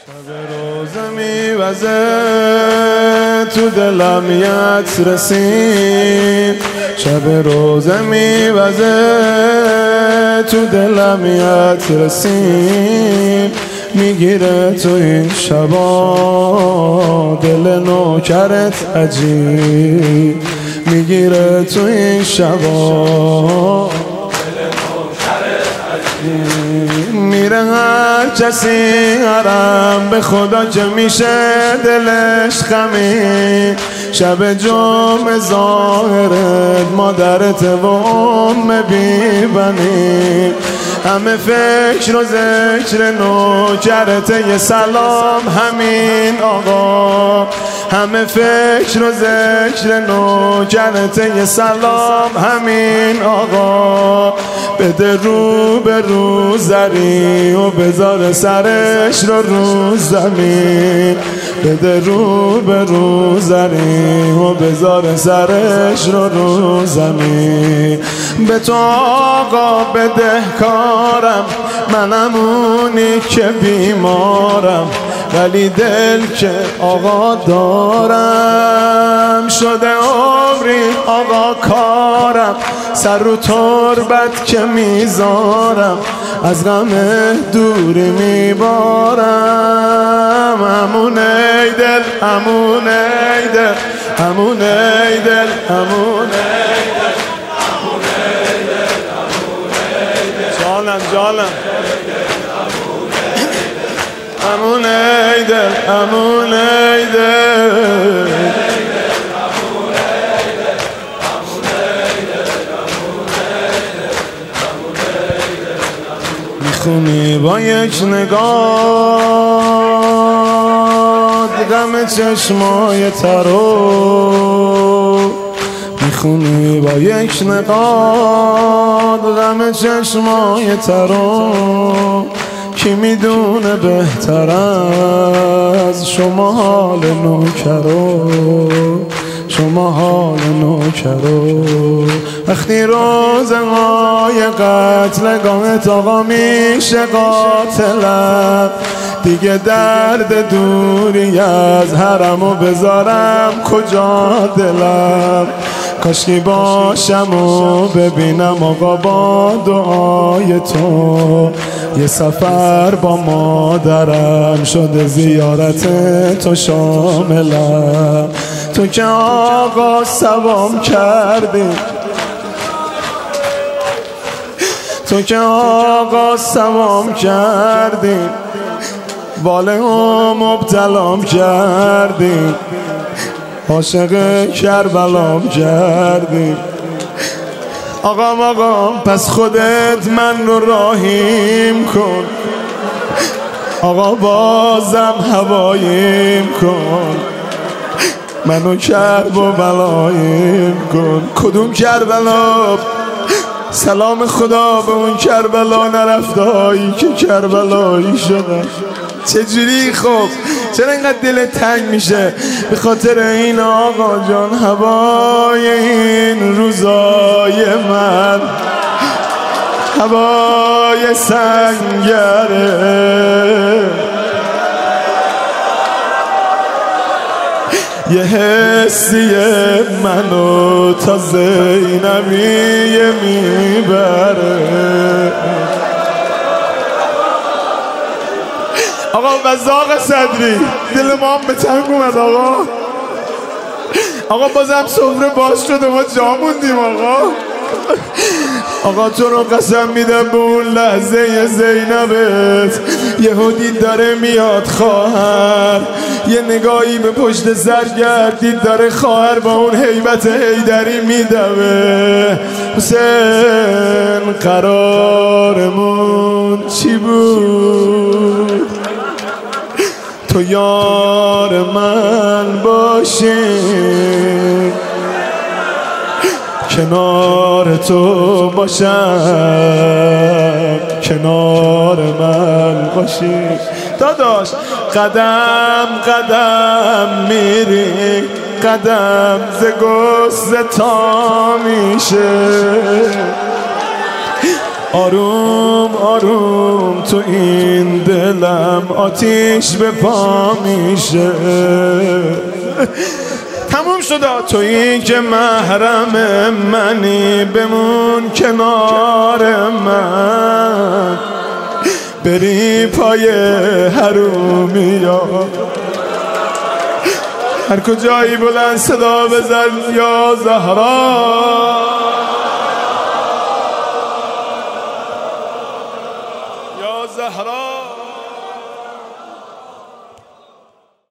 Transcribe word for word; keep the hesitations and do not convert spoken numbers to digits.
شب روزه میوزه تو دلم یت رسید، شب روزه میوزه تو دلم یت رسید، میگیره تو این شبا دل نوکرت عجیب، میگیره تو این شبا میره هر کسی حرم به خدا که میشه دلش خمید، شب جمعه ظاهرت مادرت و ام بی‌بنی، همه فکر و ذکر نوکرت یه سلام همین آقا، همه فکر و ذکر نوکرت یه سلام همین آقا، بده رو به رو زری و بذار سرش رو رو زمین، بده رو به رو زری و بذار سرش رو رو زمین، به تو آقا بده کارم منم اونی که بیمارم، ولی دل که آقا دارم، شده عمری آقا کارم سر رو تربت که میذارم، از غم دوری میبارم، همون ای دل همون ای دل همون ای دل همون ای دل جانم جانم همون ای دل همون ای دل میخونی با یک نگاه غم چشمای ترو، میخونی با یک نگاه غم چشمای ترو، کی میدونه بهتر از شما حال نوکرو، شما حال نوکرو، وقتی روزهای قتلگاهت آقا میشه قاتلم، دیگه درد دوری از حرمو بذارم کجا دلم، کاشکی باشم و ببینم آقا با دعای تو، یه سفر با مادرم شده زیارت تو شاملم، تو که آقا سوام کردی، تو که آقا سوام کردی، واله ها مبتلام کردی، عاشق کربلام کردی، آقا آقا پس خودت من رو راهیم کن، آقا بازم هوایم کن، منو کرب و بلایم کن، کدوم کربلا؟ سلام خدا به اون کربلا نرفتهایی که کربلایی شدن، چجوری خب چرا اینقدر دلت تنگ میشه؟ به خاطر این آقا جان هوای این روزای من هوای سنگره، یه حسیه منو تا زینبیه میبره، آقا وزاق صدری دل ما هم به تنگ اومد آقا، آقا بازم سفره باز شده ما جا موندیم آقا، آقا تو رو قسم میدم به اون لحظه زینبت یهو دید داره میاد خواهر، یه نگاهی به پشت سر گردید داره خواهر با اون هیبت حیدری میدوه، حسین قرارمون چی بود؟ تو یار من باشی، کنار تو باشم، کنار من باشی، داداش قدم قدم میری قدم ز گسته تا میشه، آروم آروم تو این دلم آتیش به پا میشه. تموم شده. تو این که محرم منی بمون کنار من، بری پای حرومی ها هر کجایی بلند صدا بزن یا زهرا، یا زهرا.